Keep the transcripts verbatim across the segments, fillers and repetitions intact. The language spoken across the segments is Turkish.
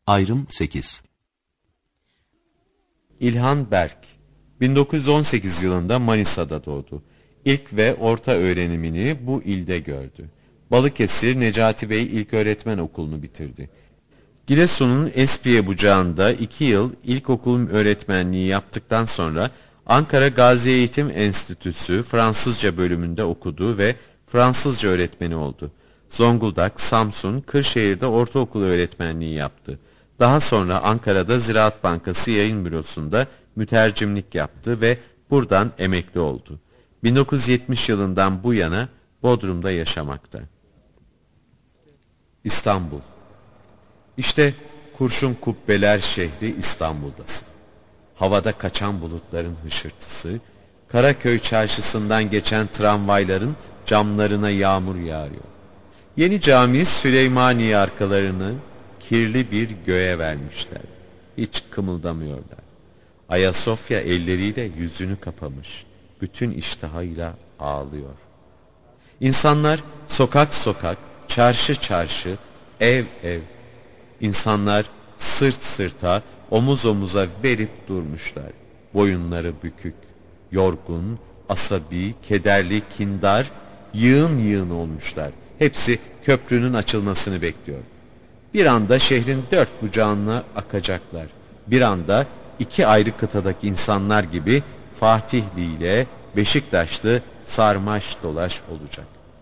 Ayrım sekiz. İlhan Berk, bin dokuz yüz on sekiz yılında Manisa'da doğdu. İlk ve orta öğrenimini bu ilde gördü. Balıkesir Necati Bey İlköğretmen Okulu'nu bitirdi. Giresun'un Espiye Bucağı'nda iki yıl ilkokul öğretmenliği yaptıktan sonra Ankara Gazi Eğitim Enstitüsü Fransızca bölümünde okudu ve Fransızca öğretmeni oldu. Zonguldak, Samsun, Kırşehir'de ortaokul öğretmenliği yaptı. Daha sonra Ankara'da Ziraat Bankası Yayın Bürosu'nda mütercimlik yaptı ve buradan emekli oldu. bin dokuz yüz yetmiş yılından bu yana Bodrum'da yaşamakta. İstanbul. İşte kurşun kubbeler şehri İstanbul'dasın. Havada kaçan bulutların hışırtısı, Karaköy çarşısından geçen tramvayların camlarına yağmur yağıyor. Yeni cami Süleymaniye arkalarını kirli bir göğe vermişler. Hiç kımıldamıyorlar. Ayasofya elleriyle yüzünü kapamış. Bütün iştahıyla ağlıyor. İnsanlar sokak sokak, çarşı çarşı, ev ev. İnsanlar sırt sırta, omuz omuza verip durmuşlar. Boyunları bükük, yorgun, asabi, kederli, kindar, yığın yığın olmuşlar. Hepsi köprünün açılmasını bekliyor. Bir anda şehrin dört bucağına akacaklar. Bir anda iki ayrı kıtadaki insanlar gibi Fatihli ile Beşiktaşlı sarmaş dolaş olacak.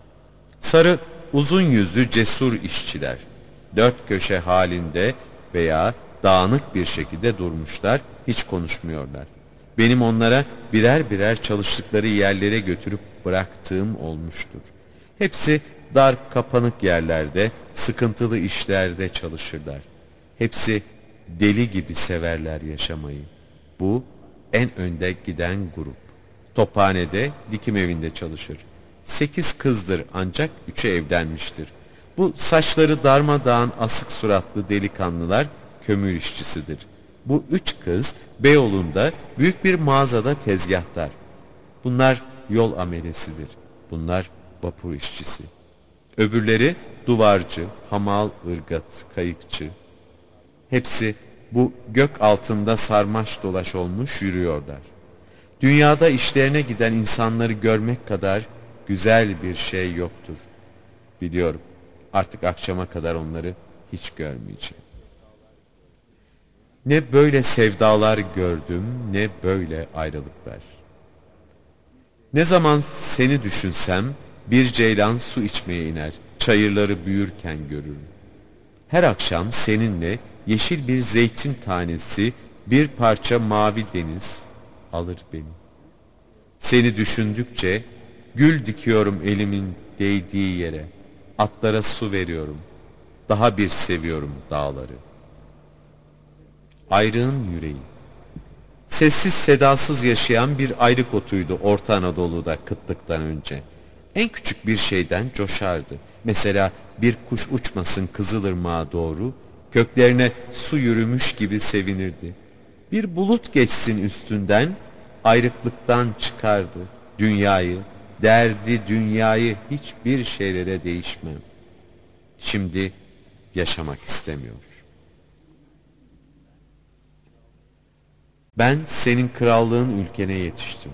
Sarı, uzun yüzlü cesur işçiler, dört köşe halinde veya dağınık bir şekilde durmuşlar, hiç konuşmuyorlar. Benim onlara birer birer çalıştıkları yerlere götürüp bıraktığım olmuştur. Hepsi dar kapanık yerlerde, sıkıntılı işlerde çalışırlar. Hepsi deli gibi severler yaşamayı. Bu en önde giden grup. Tophanede, dikim evinde çalışır. Sekiz kızdır ancak üçü evlenmiştir. Bu saçları darmadağın asık suratlı delikanlılar kömür işçisidir. Bu üç kız Beyoğlu'nda büyük bir mağazada tezgahtar. Bunlar yol amelesidir. Bunlar vapur işçisi. Öbürleri duvarcı, hamal, ırgat, kayıkçı. Hepsi bu gök altında sarmaş dolaş olmuş yürüyorlar. Dünyada işlerine giden insanları görmek kadar güzel bir şey yoktur. Biliyorum, artık akşama kadar onları hiç görmeyeceğim. Ne böyle sevdalar gördüm, ne böyle ayrılıklar. Ne zaman seni düşünsem, bir ceylan su içmeye iner, çayırları büyürken görürüm. Her akşam seninle yeşil bir zeytin tanesi, bir parça mavi deniz alır beni. Seni düşündükçe gül dikiyorum elimin değdiği yere, atlara su veriyorum, daha bir seviyorum dağları. Ayrığın yüreği. Sessiz sedasız yaşayan bir ayrık otuydu Orta Anadolu'da kıtlıktan önce. En küçük bir şeyden coşardı. Mesela bir kuş uçmasın Kızılırmak'a doğru, köklerine su yürümüş gibi sevinirdi. Bir bulut geçsin üstünden, ayrıklıktan çıkardı dünyayı, derdi dünyayı hiçbir şeylere değişmem. Şimdi yaşamak istemiyor. Ben senin krallığın ülkene yetiştim.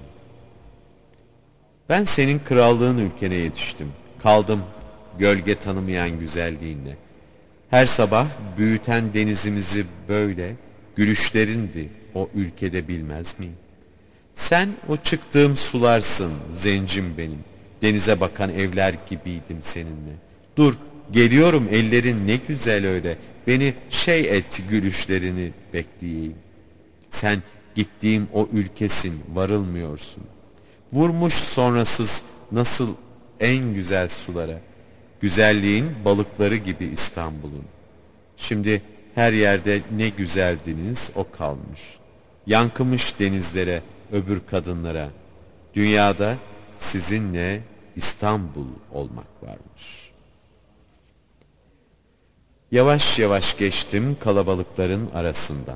Ben senin krallığın ülkene yetiştim. Kaldım gölge tanımayan güzelliğinle. Her sabah büyüten denizimizi böyle, gülüşlerindi o ülkede bilmez miyim? Sen o çıktığım sularsın zencim benim. Denize bakan evler gibiydim seninle. Dur, geliyorum ellerin ne güzel öyle. Beni şey et gülüşlerini bekleyeyim. Sen gittiğim o ülkesin, varılmıyorsun. Vurmuş sonrasız nasıl en güzel sulara. Güzelliğin balıkları gibi İstanbul'un. Şimdi her yerde ne güzeldiniz o kalmış. Yankımış denizlere, öbür kadınlara. Dünyada sizinle İstanbul olmak varmış. Yavaş yavaş geçtim kalabalıkların arasından.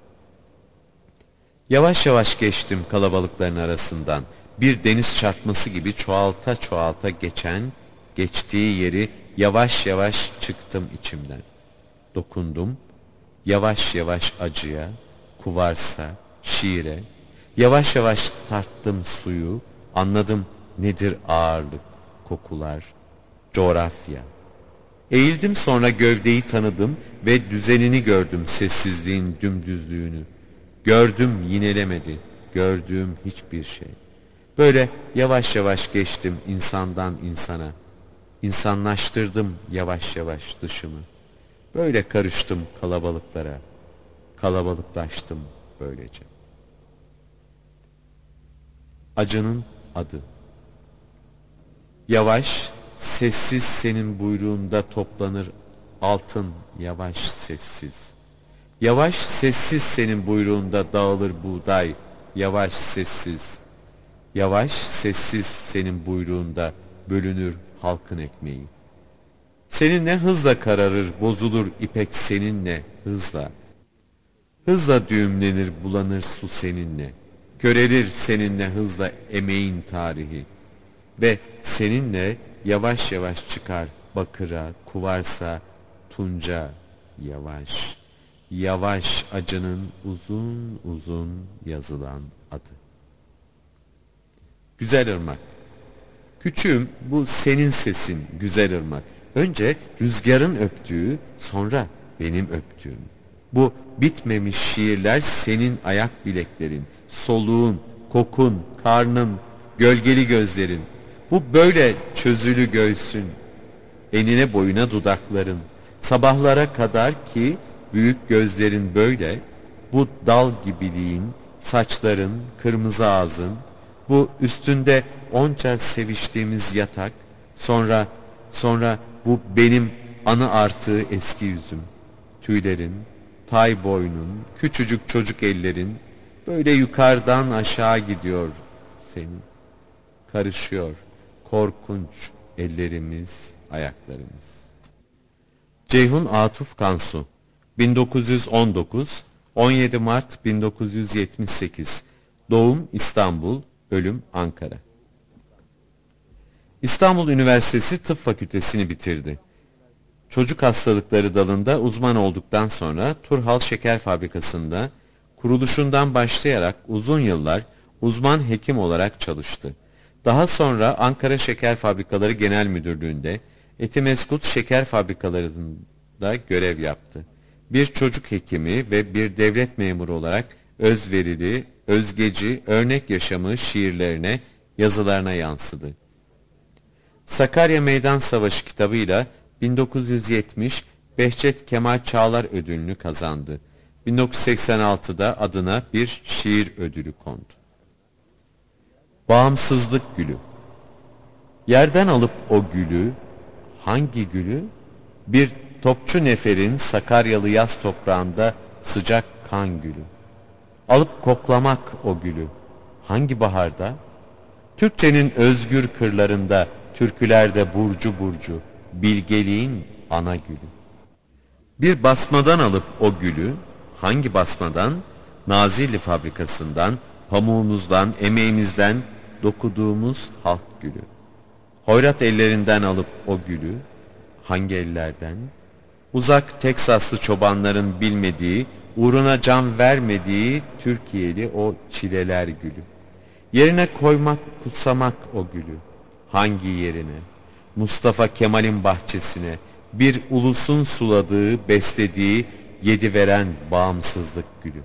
Yavaş yavaş geçtim kalabalıkların arasından. Bir deniz çarpması gibi çoğalta çoğalta geçen, geçtiği yeri yavaş yavaş çıktım içimden. Dokundum, Yavaş yavaş acıya, kuvarsa, şiire, yavaş yavaş tarttım suyu, anladım nedir ağırlık, kokular, coğrafya. Eğildim sonra gövdeyi tanıdım ve düzenini gördüm sessizliğin dümdüzlüğünü. Gördüm yinelemedi, gördüğüm hiçbir şey. Böyle yavaş yavaş geçtim insandan insana. İnsanlaştırdım yavaş yavaş dışımı. Böyle karıştım kalabalıklara. Kalabalıklaştım böylece. Acının adı. Yavaş, sessiz senin buyruğunda toplanır altın, yavaş sessiz. Yavaş, sessiz senin buyruğunda dağılır buğday, yavaş sessiz. Yavaş, sessiz senin buyruğunda bölünür halkın ekmeği. Seninle hızla kararır, bozulur ipek seninle hızla. Hızla düğümlenir, bulanır su seninle. Körelir seninle hızla emeğin tarihi. Ve seninle yavaş yavaş çıkar bakıra, kuvarsa, tunca, yavaş. Yavaş acının uzun uzun yazılan adı. Güzel ırmak. Küçüğüm, bu senin sesin güzel ırmak. Önce rüzgarın öptüğü, sonra benim öptüğüm. Bu bitmemiş şiirler senin ayak bileklerin, soluğun, kokun, karnın, gölgeli gözlerin. Bu böyle çözülü göğsün, enine boyuna dudakların, sabahlara kadar ki büyük gözlerin böyle, bu dal gibiliğin, saçların, kırmızı ağzın, bu üstünde onca seviştiğimiz yatak, sonra, sonra bu benim anı artığı eski yüzüm, tüylerin, tay boynun, küçücük çocuk ellerin, böyle yukarıdan aşağı gidiyor senin, karışıyor korkunç ellerimiz, ayaklarımız. Ceyhun Atuf Kansu, bin dokuz yüz on dokuz, on yedi Mart bin dokuz yüz yetmiş sekiz, doğum İstanbul, ölüm Ankara. İstanbul Üniversitesi Tıp Fakültesini bitirdi. Çocuk hastalıkları dalında uzman olduktan sonra Turhal Şeker Fabrikası'nda kuruluşundan başlayarak uzun yıllar uzman hekim olarak çalıştı. Daha sonra Ankara Şeker Fabrikaları Genel Müdürlüğü'nde Etimeskut Şeker Fabrikaları'nda görev yaptı. Bir çocuk hekimi ve bir devlet memuru olarak özverili, özgeci, örnek yaşamı şiirlerine, yazılarına yansıdı. Sakarya Meydan Savaşı kitabıyla bin dokuz yüz yetmiş Behçet Kemal Çağlar ödülünü kazandı. bin dokuz yüz seksen altıda adına bir şiir ödülü kondu. Bağımsızlık gülü. Yerden alıp o gülü, hangi gülü? Bir topçu neferin Sakaryalı yaz toprağında sıcak kan gülü. Alıp koklamak o gülü, hangi baharda? Türkçenin özgür kırlarında, türkülerde burcu burcu, bilgeliğin ana gülü. Bir basmadan alıp o gülü, hangi basmadan? Nazilli fabrikasından, pamuğumuzdan, emeğimizden dokuduğumuz halk gülü. Hoyrat ellerinden alıp o gülü, hangi ellerden? Uzak Teksaslı çobanların bilmediği, uğruna can vermediği Türkiye'li o çileler gülü. Yerine koymak, kutsamak o gülü. Hangi yerine? Mustafa Kemal'in bahçesine, bir ulusun suladığı, beslediği, yediveren bağımsızlık gülü.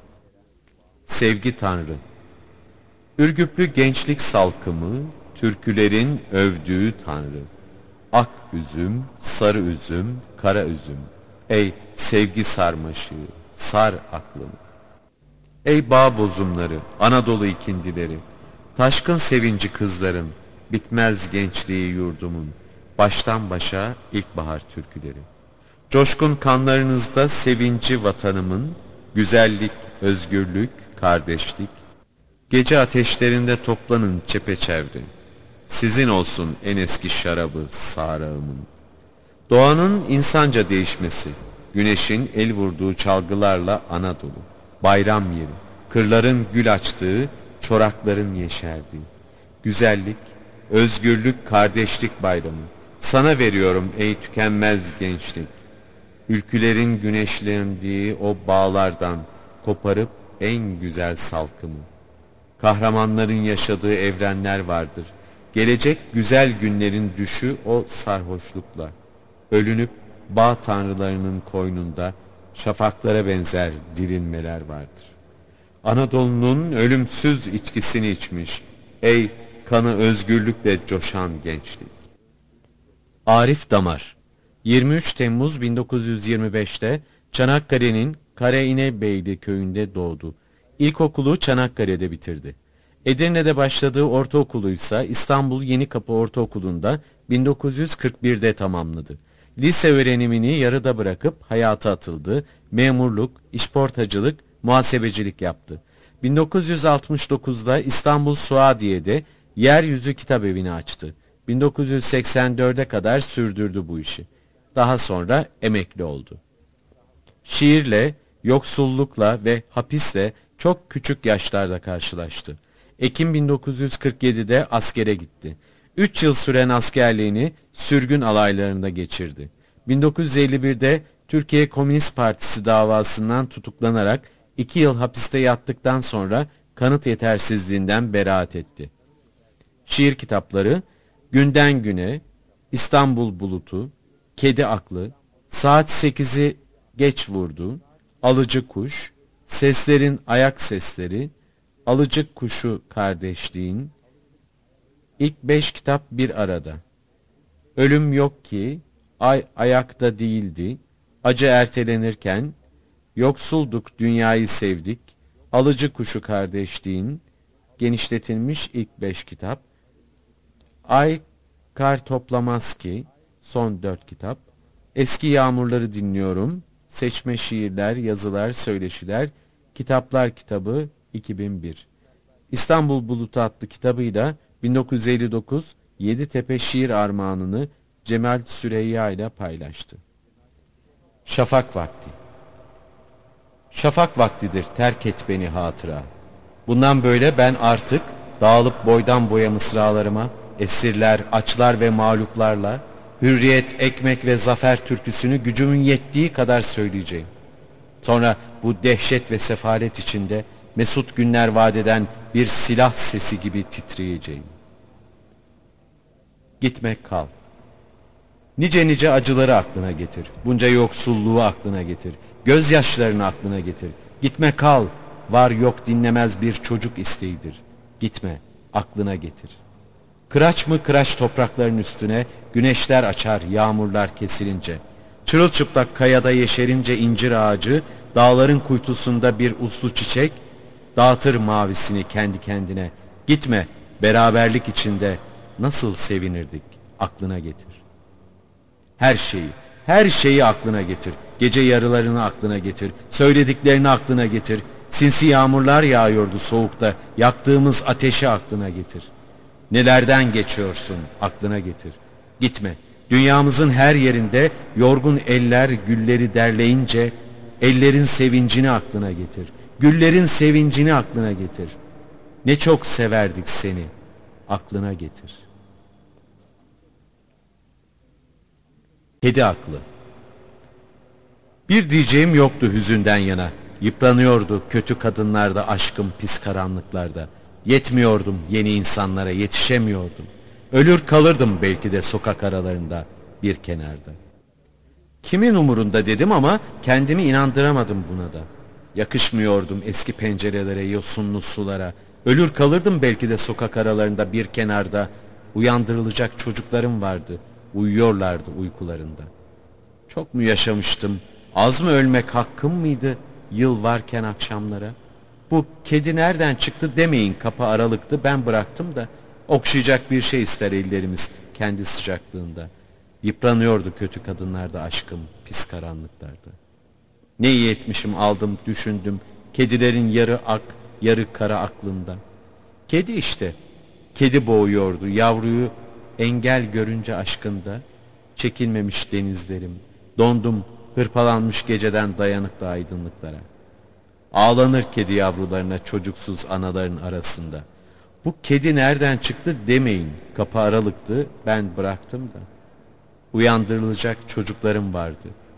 Sevgi Tanrı. Ürgüplü gençlik salkımı, türkülerin övdüğü Tanrı. Ak üzüm, sarı üzüm, kara üzüm. Ey sevgi sarmaşığı, sar aklımı. Ey bağ bozumları, Anadolu ikindileri, taşkın sevinci kızların, bitmez gençliği yurdumun, baştan başa ilkbahar türküleri. Coşkun kanlarınızda sevinci vatanımın, güzellik, özgürlük, kardeşlik. Gece ateşlerinde toplanın çepeçevre, sizin olsun en eski şarabı sarağımın. Doğanın insanca değişmesi, güneşin el vurduğu çalgılarla Anadolu, bayram yeri, kırların gül açtığı, çorakların yeşerdiği. Güzellik, özgürlük, kardeşlik bayramı, sana veriyorum ey tükenmez gençlik. ülkülerin güneşlendiği o bağlardan koparıp en güzel salkımı. Kahramanların yaşadığı evrenler vardır. Gelecek güzel günlerin düşü o sarhoşlukla. Ölünüp bağ tanrılarının koynunda şafaklara benzer dirilmeler vardır. Anadolu'nun ölümsüz içkisini içmiş, ey kanı özgürlükle coşan gençlik. Arif Damar, yirmi üç Temmuz bin dokuz yüz yirmi beş'te Çanakkale'nin Karainebeyli köyünde doğdu. İlkokulu Çanakkale'de bitirdi. Edirne'de başladığı ortaokuluysa İstanbul Yenikapı Ortaokulu'nda bin dokuz yüz kırk bir'de tamamladı. Lise öğrenimini yarıda bırakıp hayata atıldı. Memurluk, işportacılık, muhasebecilik yaptı. bin dokuz yüz altmış dokuz'da İstanbul Suadiye'de Yeryüzü Kitabevi'ni açtı. bin dokuz yüz seksen dört'e kadar sürdürdü bu işi. Daha sonra emekli oldu. Şiirle, yoksullukla ve hapisle çok küçük yaşlarda karşılaştı. Ekim bin dokuz yüz kırk yedi'de askere gitti. üç yıl süren askerliğini sürgün alaylarında geçirdi. bin dokuz yüz elli bir'de Türkiye Komünist Partisi davasından tutuklanarak iki yıl hapiste yattıktan sonra kanıt yetersizliğinden beraat etti. Şiir kitapları Günden Güne, İstanbul Bulutu, Kedi Aklı, Saat sekiz'i Geç Vurdu, Alıcı Kuş, Seslerin Ayak Sesleri, Alıcı Kuşu Kardeşliğin, İlk beş kitap bir arada. Ölüm Yok Ki, Ay Ayakta Değildi, Acı Ertelenirken, Yoksulduk Dünyayı Sevdik, Alıcı Kuşu Kardeşliğin, genişletilmiş ilk beş kitap, Ay Kar Toplamaz Ki, son dört kitap, Eski Yağmurları Dinliyorum, Seçme Şiirler, Yazılar, Söyleşiler, Kitaplar Kitabı iki bin bir. İstanbul Bulutu adlı kitabıyla bin dokuz yüz elli dokuz Yeditepe Şiir Armağanını Cemal Süreyya ile paylaştı. Şafak Vakti. Şafak vaktidir, terk et beni hatıra. Bundan böyle ben artık dağılıp boydan boya mısralarıma, esirler, açlar ve mağluplarla hürriyet, ekmek ve zafer türküsünü gücümün yettiği kadar söyleyeceğim. Sonra bu dehşet ve sefalet içinde mesut günler vadeden bir silah sesi gibi titreyeceğim. Gitme kal. Nice nice acıları aklına getir. Bunca yoksulluğu aklına getir. Gözyaşlarını aklına getir. Gitme kal. Var yok dinlemez bir çocuk isteğidir. Gitme, aklına getir. Kıraç mı kıraç toprakların üstüne güneşler açar yağmurlar kesilince. Çırılçıplak kayada yeşerince incir ağacı, dağların kuytusunda bir uslu çiçek, dağıtır mavisini kendi kendine. Gitme, beraberlik içinde nasıl sevinirdik, aklına getir. Her şeyi, her şeyi aklına getir. Gece yarılarını aklına getir. Söylediklerini aklına getir. Sinsi yağmurlar yağıyordu soğukta. Yaktığımız ateşi aklına getir. Nelerden geçiyorsun, aklına getir. Gitme. Dünyamızın her yerinde yorgun eller gülleri derleyince ellerin sevincini aklına getir. Güllerin sevincini aklına getir. Ne çok severdik seni, aklına getir. Kedi Aklı. Bir diyeceğim yoktu hüzünden yana. Yıpranıyordu kötü kadınlarda aşkım pis karanlıklarda. Yetmiyordum yeni insanlara, yetişemiyordum. Ölür kalırdım belki de sokak aralarında, bir kenarda. Kimin umurunda dedim ama kendimi inandıramadım buna da. Yakışmıyordum eski pencerelere, yosunlu sulara. Ölür kalırdım belki de sokak aralarında, bir kenarda. Uyandırılacak çocuklarım vardı. Uyuyorlardı uykularında. Çok mu yaşamıştım? Az mı ölmek hakkım mıydı yıl varken akşamlara? Bu kedi nereden çıktı demeyin, kapı aralıktı, ben bıraktım da. Okşayacak bir şey ister ellerimiz kendi sıcaklığında. Yıpranıyordu kötü kadınlarda aşkım pis karanlıklarda. Ne iyi etmişim, aldım düşündüm kedilerin yarı ak yarı kara aklında. Kedi işte, kedi boğuyordu yavruyu engel görünce aşkında. Çekilmemiş denizlerim, dondum hırpalanmış geceden dayanıklı aydınlıklara. Ağlanır kedi yavrularına çocuksuz anaların arasında. Bu kedi nereden çıktı demeyin, kapı aralıktı, ben bıraktım da. Uyandırılacak çocuklarım vardı,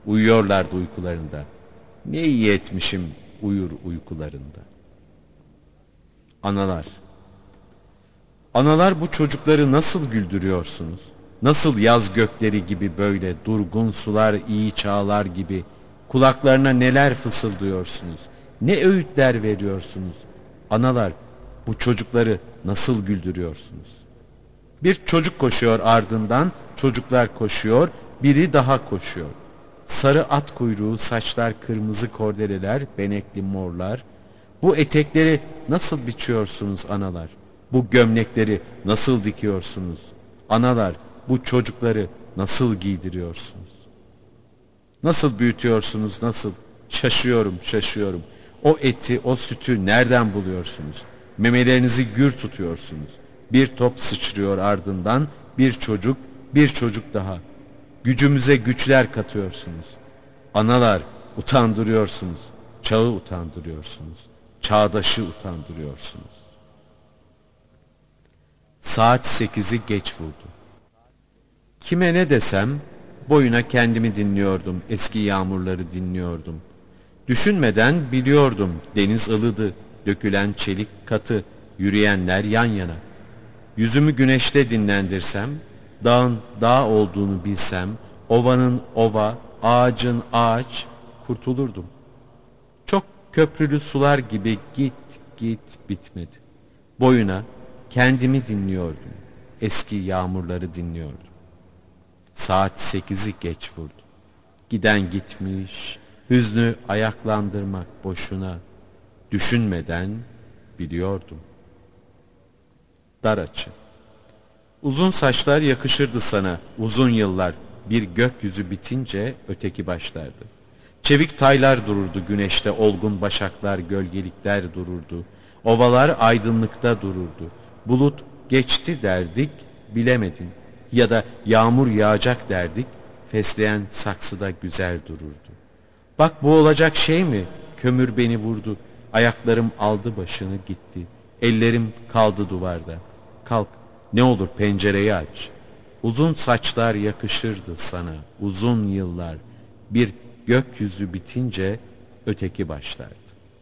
Uyuyorlardı uykularında. Ne iyi etmişim uyur uykularında. Analar. Analar, bu çocukları nasıl güldürüyorsunuz? Nasıl yaz gökleri gibi böyle durgun sular, iyi çağlar gibi kulaklarına neler fısıldıyorsunuz? Ne öğütler veriyorsunuz? Analar, bu çocukları nasıl güldürüyorsunuz? Bir çocuk koşuyor ardından, çocuklar koşuyor, biri daha koşuyor. Sarı at kuyruğu, saçlar kırmızı kordeleler, benekli morlar. Bu etekleri nasıl biçiyorsunuz analar? Bu gömlekleri nasıl dikiyorsunuz? Analar, bu çocukları nasıl giydiriyorsunuz? Nasıl büyütüyorsunuz, nasıl? Şaşıyorum, şaşıyorum. O eti, o sütü nereden buluyorsunuz? Memelerinizi gür tutuyorsunuz. Bir top sıçrıyor ardından, bir çocuk, bir çocuk daha. Gücümüze güçler katıyorsunuz. Analar, utandırıyorsunuz. Çağı utandırıyorsunuz. Çağdaşı utandırıyorsunuz. Saat sekizi geç vurdu. Kime ne desem, boyuna kendimi dinliyordum, eski yağmurları dinliyordum. Düşünmeden biliyordum, deniz ılıdı, dökülen çelik katı, yürüyenler yan yana. Yüzümü güneşte dinlendirsem, dağın dağ olduğunu bilsem, ovanın ova, ağacın ağaç, kurtulurdum. Çok köprülü sular gibi git git bitmedi. Boyuna kendimi dinliyordum, eski yağmurları dinliyordum. Saat sekizi geç vurdu. Giden gitmiş, hüznü ayaklandırmak boşuna. Düşünmeden biliyordum. Dar açı. Uzun saçlar yakışırdı sana, uzun yıllar. Bir gökyüzü bitince öteki başlardı. Çevik taylar dururdu güneşte, olgun başaklar, gölgelikler dururdu. Ovalar aydınlıkta dururdu. Bulut geçti derdik, bilemedin. Ya da yağmur yağacak derdik, fesleğen saksıda güzel dururdu. Bak bu olacak şey mi? Kömür beni vurdu. Ayaklarım aldı başını gitti. Ellerim kaldı duvarda. Kalk, ne olur pencereyi aç. Uzun saçlar yakışırdı sana, uzun yıllar. Bir gökyüzü bitince öteki başlardı.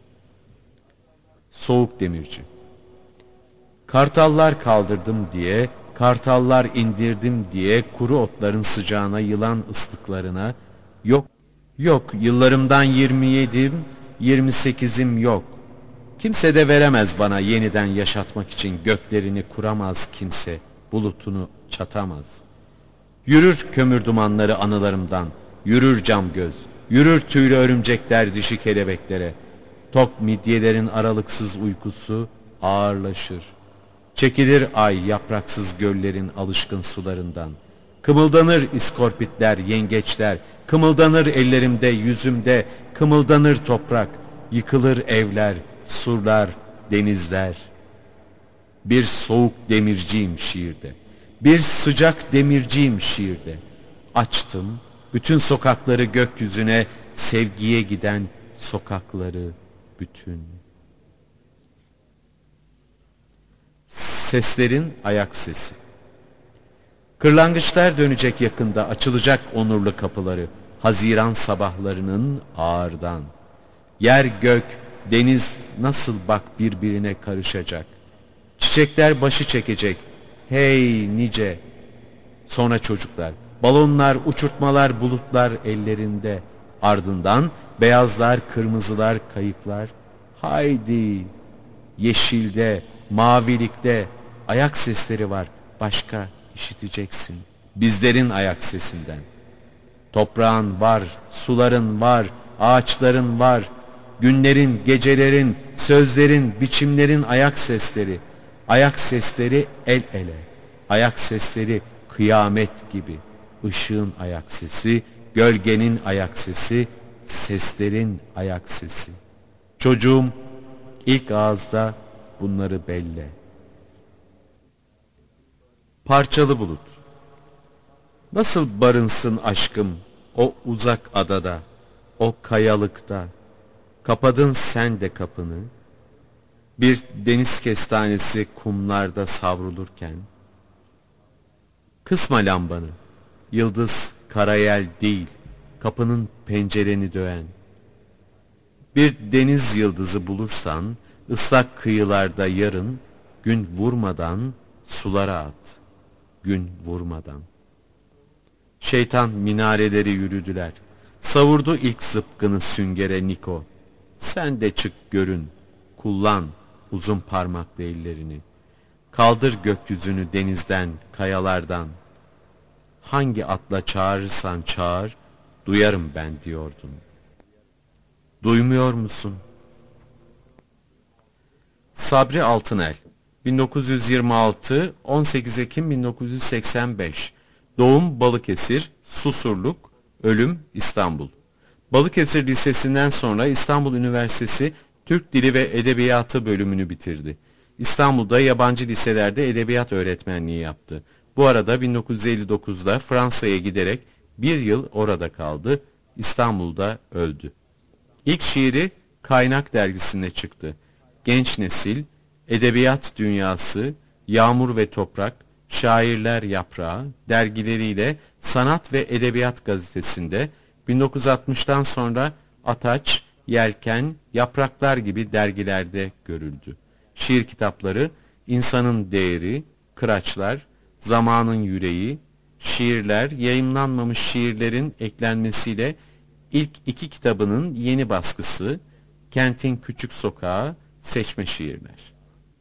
Soğuk demirci. Kartallar kaldırdım diye, kartallar indirdim diye, kuru otların sıcağına, yılan ıslıklarına, yok, yok, yıllarımdan yirmi yedim, yirmi sekizim yok. Kimse de veremez bana yeniden yaşatmak için, göklerini kuramaz kimse, bulutunu çatamaz. Yürür kömür dumanları anılarımdan, yürür cam göz, yürür tüylü örümcekler dişi kelebeklere. Tok midyelerin aralıksız uykusu ağırlaşır. Çekilir ay yapraksız göllerin alışkın sularından. Kımıldanır iskorpitler, yengeçler, kımıldanır ellerimde, yüzümde, kımıldanır toprak, yıkılır evler, surlar, denizler. Bir soğuk demirciyim şiirde, bir sıcak demirciyim şiirde. Açtım bütün sokakları gökyüzüne, sevgiye giden sokakları bütün. Seslerin ayak sesi. Kırlangıçlar dönecek yakında, açılacak onurlu kapıları, Haziran sabahlarının ağırdan. Yer gök, deniz nasıl bak birbirine karışacak. Çiçekler başı çekecek, hey nice. Sonra çocuklar, balonlar, uçurtmalar, bulutlar ellerinde. Ardından beyazlar, kırmızılar, kayıklar. Haydi, yeşilde, mavilikte ayak sesleri var, başka işiteceksin. Bizlerin ayak sesinden. Toprağın var, suların var, ağaçların var. Günlerin, gecelerin, sözlerin, biçimlerin ayak sesleri. Ayak sesleri el ele. Ayak sesleri kıyamet gibi. Işığın ayak sesi, gölgenin ayak sesi, seslerin ayak sesi. Çocuğum, ilk ağızda bunları belle. Parçalı bulut. Nasıl barınsın aşkım o uzak adada, o kayalıkta. Kapadın sen de kapını. Bir deniz kestanesi kumlarda savrulurken. Kısma lambanı. Yıldız karayel değil, kapının pencereni döven. Bir deniz yıldızı bulursan, ıslak kıyılarda yarın, gün vurmadan sulara at, gün vurmadan. Şeytan minareleri yürüdüler, savurdu ilk zıpkını süngere Niko. Sen de çık görün, kullan uzun parmaklı ellerini. Kaldır gökyüzünü denizden, kayalardan. Hangi atla çağırırsan çağır, duyarım ben diyordun. Duymuyor musun? Sabri Altınel, bin dokuz yüz yirmi altı on sekiz Ekim bin dokuz yüz seksen beş. Doğum Balıkesir, Susurluk, ölüm İstanbul. Balıkesir Lisesi'nden sonra İstanbul Üniversitesi Türk Dili ve Edebiyatı bölümünü bitirdi. İstanbul'da yabancı liselerde edebiyat öğretmenliği yaptı. Bu arada bin dokuz yüz elli dokuzda Fransa'ya giderek bir yıl orada kaldı. İstanbul'da öldü. İlk şiiri Kaynak dergisinde çıktı. Genç Nesil, Edebiyat Dünyası, Yağmur ve Toprak, Şairler Yaprağı dergileriyle Sanat ve Edebiyat gazetesinde, bin dokuz yüz altmıştan sonra Ataç, Yelken, Yapraklar gibi dergilerde görüldü. Şiir kitapları İnsanın Değeri, Kıraçlar, Zamanın Yüreği, Şiirler, yayımlanmamış şiirlerin eklenmesiyle ilk iki kitabının yeni baskısı, Kentin Küçük Sokağı, Seçme Şiirler.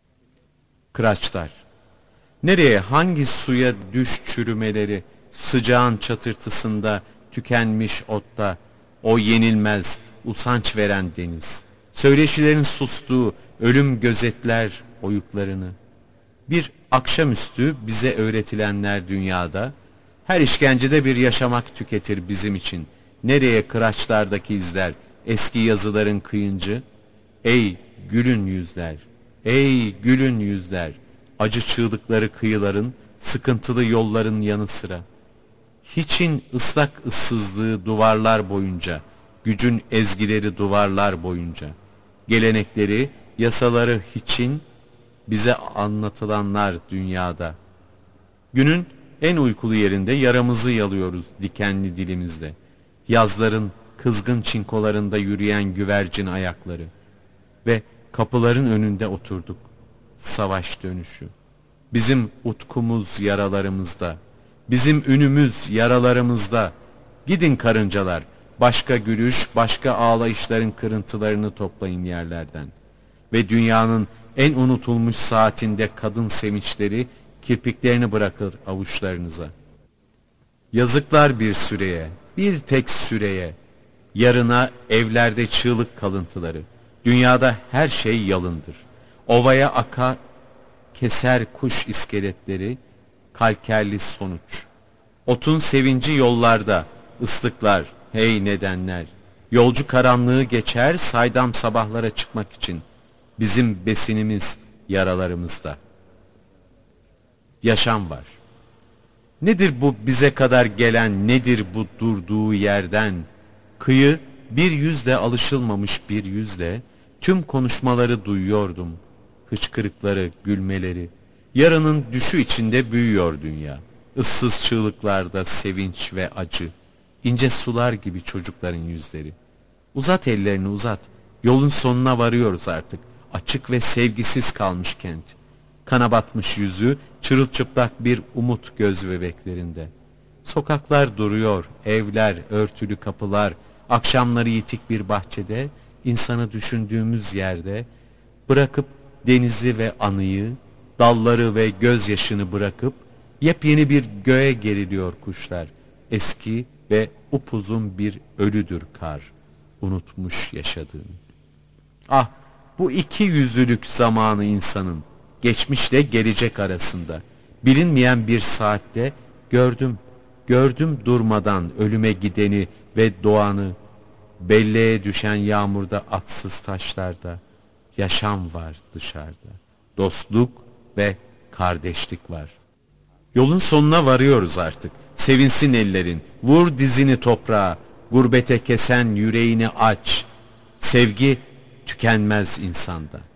Kıraçlar. Nereye, hangi suya düş çürümeleri, sıcağın çatırtısında, tükenmiş otta, o yenilmez, usanç veren deniz. Söyleşilerin sustuğu, ölüm gözetler oyuklarını. Bir akşamüstü bize öğretilenler dünyada, her işkencede bir yaşamak tüketir bizim için. Nereye kıraçlardaki izler, eski yazıların kıyıncı? Ey gülün yüzler, ey gülün yüzler, acı çığlıkları kıyıların, sıkıntılı yolların yanı sıra. Hiçin ıslak ıssızlığı duvarlar boyunca, gücün ezgileri duvarlar boyunca. Gelenekleri, yasaları hiçin, bize anlatılanlar dünyada. Günün en uykulu yerinde yaramızı yalıyoruz dikenli dilimizle. Yazların kızgın çinkolarında yürüyen güvercin ayakları. Ve kapıların önünde oturduk. Savaş dönüşü. Bizim utkumuz yaralarımızda. Bizim ünümüz yaralarımızda. Gidin karıncalar. Başka gülüş, başka ağlayışların kırıntılarını toplayın yerlerden. Ve dünyanın en unutulmuş saatinde kadın sevinçleri kirpiklerini bırakır avuçlarınıza. Yazıklar bir süreye, bir tek süreye. Yarına evlerde çığlık kalıntıları. Dünyada her şey yalındır. Ovaya aka keser kuş iskeletleri, kalkerli sonuç. Otun sevinci yollarda, ıslıklar, hey nedenler. Yolcu karanlığı geçer saydam sabahlara çıkmak için. Bizim besinimiz yaralarımızda. Yaşam var. Nedir bu bize kadar gelen, nedir bu durduğu yerden? Kıyı bir yüzle alışılmamış bir yüzle, tüm konuşmaları duyuyordum. Hıçkırıkları, gülmeleri. Yarının düşü içinde büyüyor dünya. Issız çığlıklarda sevinç ve acı. İnce sular gibi çocukların yüzleri. Uzat ellerini uzat. Yolun sonuna varıyoruz artık. Açık ve sevgisiz kalmış kent. Kana batmış yüzü, çırılçıplak bir umut göz bebeklerinde. Sokaklar duruyor, evler, örtülü kapılar, akşamları yitik bir bahçede, insanı düşündüğümüz yerde, bırakıp denizi ve anıyı, dalları ve gözyaşını bırakıp, yepyeni bir göğe geriliyor kuşlar. Eski ve upuzun bir ölüdür kar, unutmuş yaşadığını. Ah, bu iki yüzlülük zamanı insanın, geçmişle gelecek arasında, bilinmeyen bir saatte gördüm, gördüm durmadan ölüme gideni ve doğanı, belleğe düşen yağmurda atsız taşlarda, yaşam var dışarıda, dostluk ve kardeşlik var. Yolun sonuna varıyoruz artık, sevinsin ellerin, vur dizini toprağa, gurbete kesen yüreğini aç, sevgi tükenmez insanda.